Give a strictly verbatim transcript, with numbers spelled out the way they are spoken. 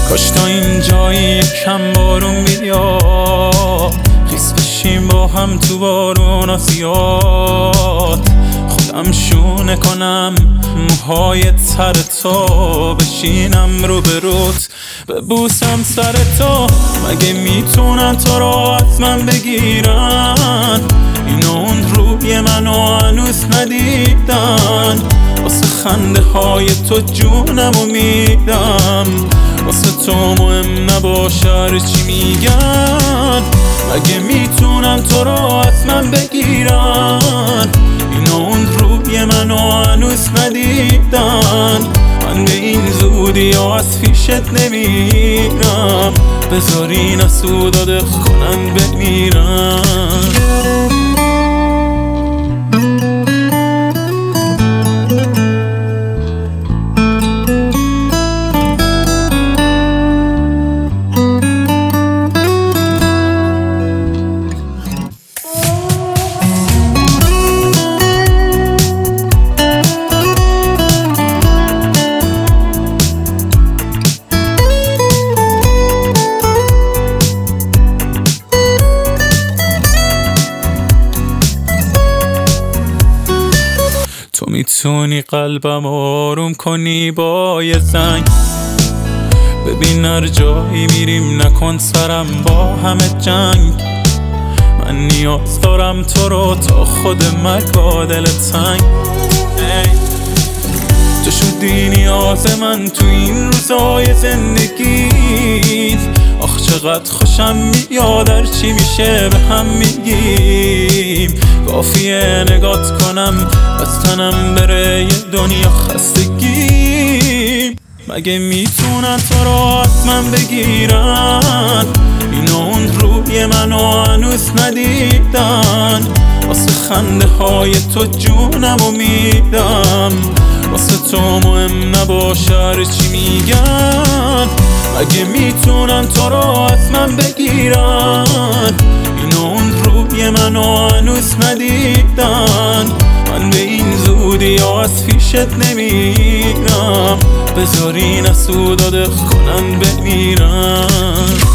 کاش تا اینجایی یکم بارون بیاد، خیس بشیم با هم تو بارون زیاد. خودم شونه کنم موهای تر تو، بشینم رو به روت ببوسم سر تو. مگه میتونن تو رو از من بگیرن؟ اینا اون روی منو هنوز ندیدن. واسه خنده های تو جونمو میدم، واسه تو مهم نباشه هر چی میگن. مگه میتونن تو رو از من بگیرن؟ اینا اون روی منو هنوز ندیدن. من به این زودی ها از پیشت نمیرم، بذار این سودا دق کنن بمیرم. تو میتونی قلبم آروم کنی با یه زنگ، ببین هر جایی میریم نکن سرم با همه جنگ. من نیاز دارم تو رو تا خود مرگ با دل تنگ. تو شدی نیاز من تو این روزای زندگیت. آخ چقدر خوشم میاد هر چی میشه به هم میگیم. کافیه نگات کنم از تنم بره یه دنیا خستگی. مگه میتونن تو رو از من بگیرن؟ اینا اون روی منو هنوز ندیدن. واسه خنده های تو جونمو میدم، واسه تو مهم نباشه هر چی میگن. مگه میتونن تو رو از من بگیرن؟ اینا اون روی منو هنوز ندیدن. من به این زودی ها از پیشت نمیرم، بذار این سودا دق کنن بمیرم.